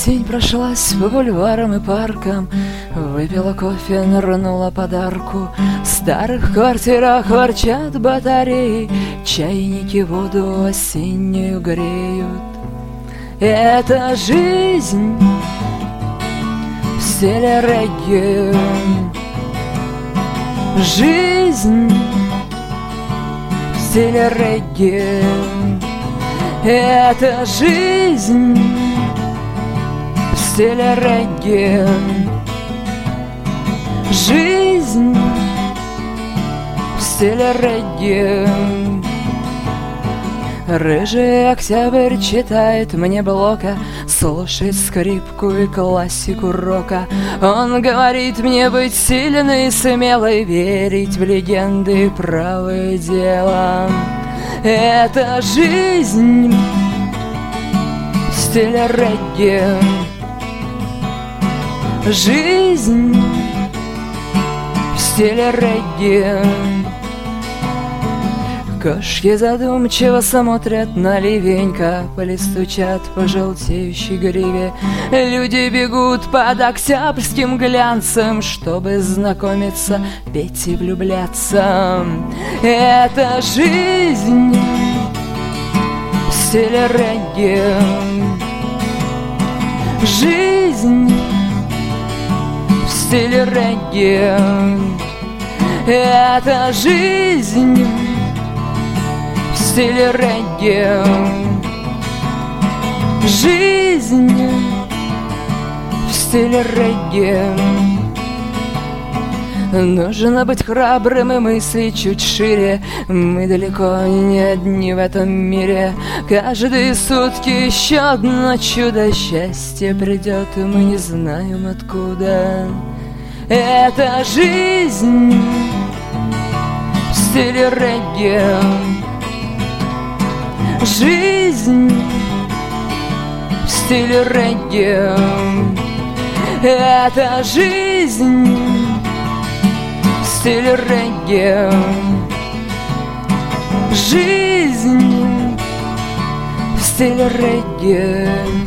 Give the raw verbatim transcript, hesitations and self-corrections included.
Осень прошлась по бульварам и паркам, выпила кофе, нырнула подарку. В старых квартирах ворчат батареи, чайники воду осеннюю греют. Это жизнь в стиле регги, жизнь в стиле регги. Это жизнь в стиле регги, жизнь в стиле регги. Рыжий октябрь читает мне Блока, слушает скрипку и классику рока. Он говорит мне быть сильной и смелой, верить в легенды и правое дело. Это жизнь в стиле регги, жизнь в стиле регги. Кошки задумчиво смотрят на ливень, капли стучат по желтеющей гриве. Люди бегут под октябрьским глянцем, чтобы знакомиться, петь и влюбляться. Это жизнь в стиле регги, жизнь в стиле регги. Это жизнь в стиле регги, жизнь в стиле регги. Нужно быть храбрым и мысли чуть шире. Мы далеко не одни в этом мире. Каждые сутки еще одно чудо. Счастье придет, и мы не знаем откуда. Это жизнь в стиле регги, жизнь в стиле регги. Это жизнь в стиле регги, жизнь в стиле регги.